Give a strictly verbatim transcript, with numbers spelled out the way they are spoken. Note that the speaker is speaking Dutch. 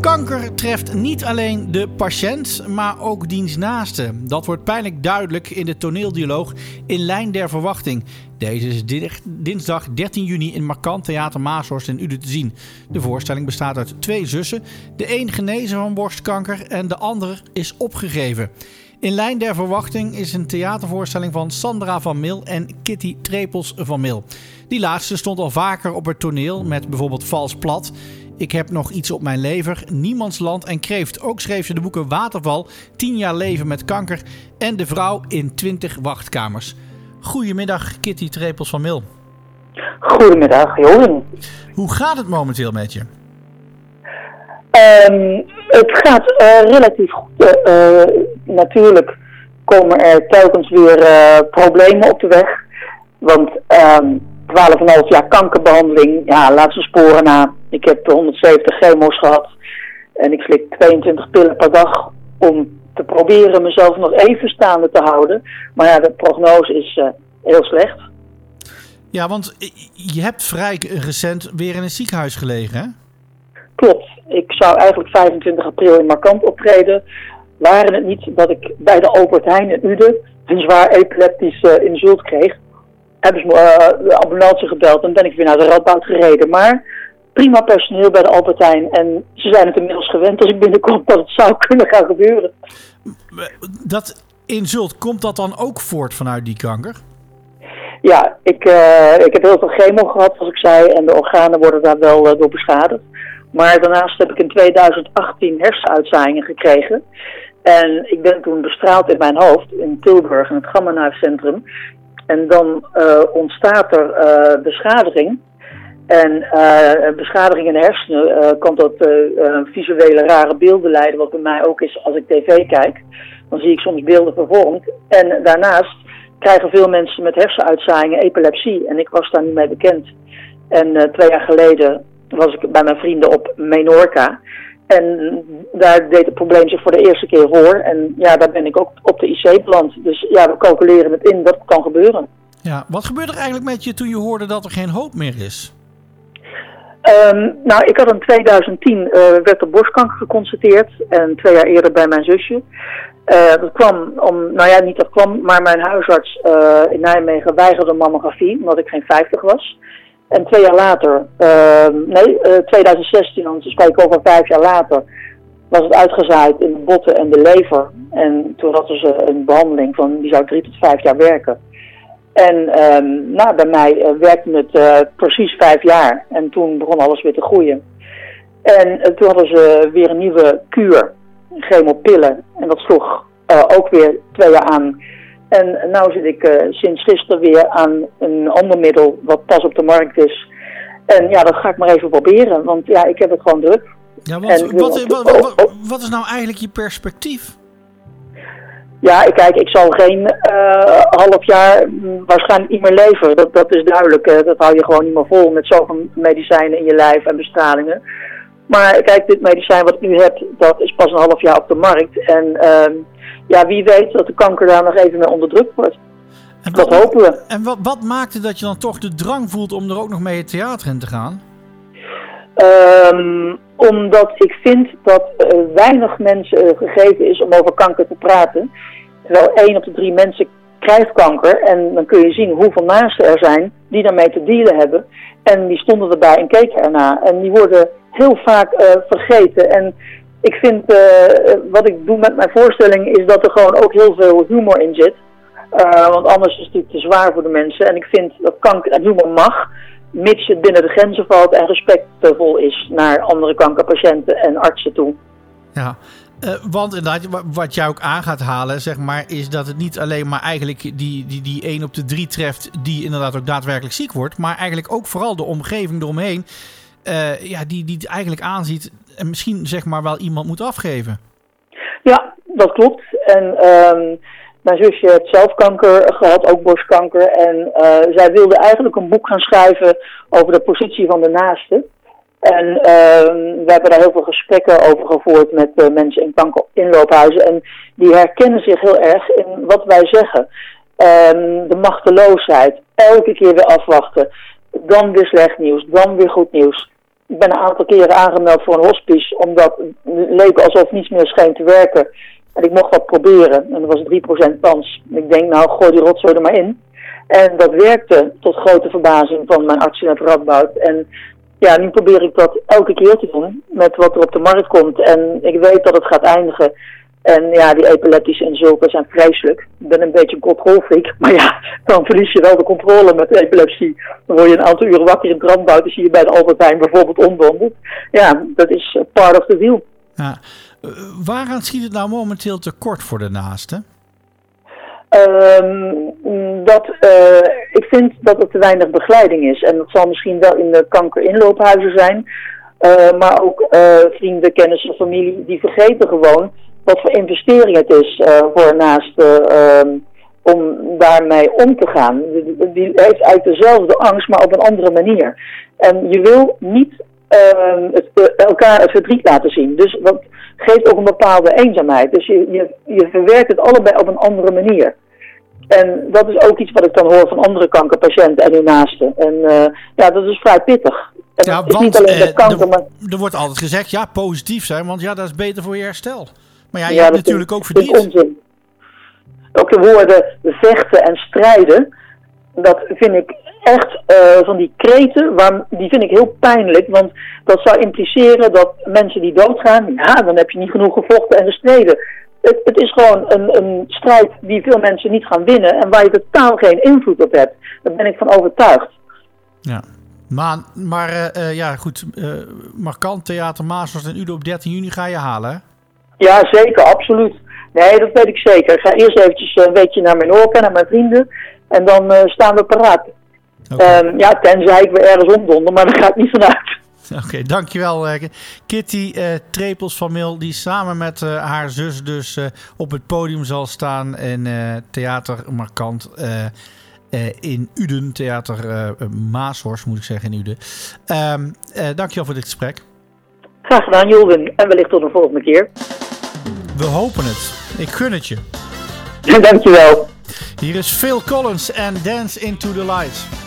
Kanker treft niet alleen de patiënt, maar ook diens naasten. Dat wordt pijnlijk duidelijk in de toneeldialoog In Lijn der Verwachting. Deze is dinsdag dertien juni in Markant Theater Maashorst in Uden te zien. De voorstelling bestaat uit twee zussen. De een genezen van borstkanker en de ander is opgegeven. In Lijn der Verwachting is een theatervoorstelling van Sandra van Mil en Kitty Trepels van Mil. Die laatste stond al vaker op het toneel met bijvoorbeeld Vals Plat, Ik heb nog iets op mijn lever, Niemandsland en Kreeft. Ook schreef ze de boeken Waterval, tien jaar leven met kanker en De vrouw in twintig wachtkamers. Goedemiddag Kitty Trepels van Mil. Goedemiddag Johan. Hoe gaat het momenteel met je? Um, het gaat uh, relatief goed. Uh, natuurlijk komen er telkens weer uh, problemen op de weg. Want um, twaalf komma vijf jaar kankerbehandeling, ja, laat ze sporen na. Ik heb honderdzeventig chemo's gehad en ik slik tweeëntwintig pillen per dag om te proberen mezelf nog even staande te houden. Maar ja, de prognose is uh, heel slecht. Ja, want je hebt vrij recent weer in een ziekenhuis gelegen, hè? Klopt. Ik zou eigenlijk vijfentwintig april in Markant optreden. Waren het niet dat ik bij de Albert Heijn in Uden een zwaar epileptisch uh, insult kreeg, hebben ze me uh, de ambulance gebeld en ben ik weer naar de Radboud gereden. Maar prima personeel bij de Albert Heijn en ze zijn het inmiddels gewend als ik binnenkom dat het zou kunnen gaan gebeuren. Dat insult, komt dat dan ook voort vanuit die kanker? Ja, ik, uh, ik heb heel veel chemo gehad, zoals ik zei, en de organen worden daar wel uh, door beschadigd. Maar daarnaast heb ik in tweeduizend achttien hersenuitzaaiingen gekregen. En ik ben toen bestraald in mijn hoofd in Tilburg in het Gamma Knife Centrum. En dan uh, ontstaat er uh, beschadiging. En uh, beschadiging in de hersenen uh, kan tot uh, uh, visuele rare beelden leiden, wat bij mij ook is als ik tv kijk. Dan zie ik soms beelden vervormd. En daarnaast krijgen veel mensen met hersenuitzaaiingen epilepsie. En ik was daar niet mee bekend. En uh, twee jaar geleden was ik bij mijn vrienden op Menorca. En daar deed het probleem zich voor de eerste keer voor. En ja, daar ben ik ook op de I C beland. Dus ja, we calculeren het in dat het kan gebeuren. Ja, wat gebeurde er eigenlijk met je toen je hoorde dat er geen hoop meer is? Um, nou, ik had in tweeduizend tien uh, werd er borstkanker geconstateerd. En twee jaar eerder bij mijn zusje. Uh, dat kwam om, nou ja, niet dat kwam, maar mijn huisarts uh, in Nijmegen weigerde mammografie, omdat ik geen vijftig was. En twee jaar later, uh, nee, uh, tweeduizend zestien, want we spreken over vijf jaar later, was het uitgezaaid in de botten en de lever. En toen hadden ze een behandeling van, die zou drie tot vijf jaar werken. En um, nou, bij mij uh, werkte het uh, precies vijf jaar. En toen begon alles weer te groeien. En uh, toen hadden ze weer een nieuwe kuur, chemopillen. En dat sloeg uh, ook weer twee jaar aan. En nu zit ik uh, sinds gisteren weer aan een ander middel wat pas op de markt is. En ja, dat ga ik maar even proberen, want ja, ik heb het gewoon druk. Ja, want en, wat, wat, wat, wat, wat is nou eigenlijk je perspectief? Ja, kijk, ik zal geen uh, half jaar waarschijnlijk niet meer leven. Dat, dat is duidelijk. Uh, dat hou je gewoon niet meer vol met zoveel medicijnen in je lijf en bestralingen. Maar kijk, dit medicijn wat ik nu heb, dat is pas een half jaar op de markt. En uh, ja, wie weet dat de kanker daar nog even mee onderdrukt wordt. En wat, dat hopen we. En wat, wat maakte dat je dan toch de drang voelt om er ook nog mee het theater in te gaan? Um, omdat ik vind dat uh, weinig mensen uh, gegeven is om over kanker te praten. Terwijl één op de drie mensen krijgt kanker. En dan kun je zien hoeveel naasten er zijn die daarmee te dealen hebben. En die stonden erbij en keken ernaar. En die worden heel vaak uh, vergeten. En ik vind, uh, wat ik doe met mijn voorstelling is dat er gewoon ook heel veel humor in zit. Uh, want anders is het natuurlijk te zwaar voor de mensen. En ik vind dat kanker en humor mag, mits het binnen de grenzen valt en respectvol is naar andere kankerpatiënten en artsen toe. Ja, uh, want inderdaad, wat jij ook aan gaat halen, zeg maar, is dat het niet alleen maar eigenlijk die, die, die één op de drie treft die inderdaad ook daadwerkelijk ziek wordt, maar eigenlijk ook vooral de omgeving eromheen, uh, ja, die, die het eigenlijk aanziet en misschien zeg maar wel iemand moet afgeven. Ja, dat klopt. En um, mijn zusje heeft zelf kanker gehad, ook borstkanker. En uh, zij wilde eigenlijk een boek gaan schrijven over de positie van de naaste. En uh, we hebben daar heel veel gesprekken over gevoerd met uh, mensen in kankerinloophuizen. En die herkennen zich heel erg in wat wij zeggen. Um, de machteloosheid, elke keer weer afwachten. Dan weer slecht nieuws, dan weer goed nieuws. ik ben een aantal keren aangemeld voor een hospice, omdat het leek alsof niets meer scheen te werken. En ik mocht dat proberen. En dat was drie procent kans. Ik denk, nou, gooi die rotzooi er maar in. En dat werkte tot grote verbazing van mijn arts in het Radboud. En ja, nu probeer ik dat elke keer te doen met wat er op de markt komt. En ik weet dat het gaat eindigen. En ja, die epileptische insulten zijn vreselijk. Ik ben een beetje een controlfreak. Maar ja, dan verlies je wel de controle met de epilepsie. Dan word je een aantal uren wakker in het Radboud. Dan zie je bij de Albert Heijn bijvoorbeeld omdonderd. Ja, dat is part of the deal. Ja. Uh, waaraan schiet het nou momenteel tekort voor de naasten? Um, dat, uh, ik vind dat er te weinig begeleiding is. En dat zal misschien wel in de kankerinloophuizen zijn. Uh, maar ook uh, vrienden, kennissen, familie, die vergeten gewoon wat voor investering het is uh, voor naasten uh, om daarmee om te gaan. Die, die heeft eigenlijk dezelfde angst, maar op een andere manier. En je wil niet uh, het, uh, elkaar het verdriet laten zien. Dus dat geeft ook een bepaalde eenzaamheid. Dus je, je, je verwerkt het allebei op een andere manier. En dat is ook iets wat ik dan hoor van andere kankerpatiënten en hun naasten. En uh, ja, dat is vrij pittig. En ja, het is want niet alleen de uh, kanker, er, maar... er wordt altijd gezegd, ja, positief zijn, want ja, dat is beter voor je herstel. Maar ja, je ja, hebt natuurlijk is, ook verdriet. Dat is onzin. Ook de woorden vechten en strijden, dat vind ik echt uh, van die kreten, waar, die vind ik heel pijnlijk. Want dat zou impliceren dat mensen die doodgaan, ja, dan heb je niet genoeg gevochten en gestreden. Het, het is gewoon een, een strijd die veel mensen niet gaan winnen en waar je totaal geen invloed op hebt. Daar ben ik van overtuigd. Ja, maar, maar uh, uh, ja, goed. Uh, Markant Theater Maashorst en Uden op dertien juni ga je halen, hè? Ja, zeker, absoluut. Nee, dat weet ik zeker. Ik ga eerst eventjes een beetje naar mijn oren, naar mijn vrienden. En dan uh, staan we paraat. Okay. Um, ja, tenzij ik weer ergens omdonder, maar daar ga ik niet vanuit. Oké, okay, dankjewel uh, Kitty uh, Trepels van Mil, die samen met uh, haar zus dus uh, op het podium zal staan in uh, Theater Markant uh, uh, in Uden. Theater uh, Maashorst, moet ik zeggen, in Uden. Um, uh, dankjewel voor dit gesprek. Graag gedaan, Julwin. En wellicht tot de volgende keer. We hopen het. Ik gun het je. Dankjewel. Hier is Phil Collins en Dance into the Light.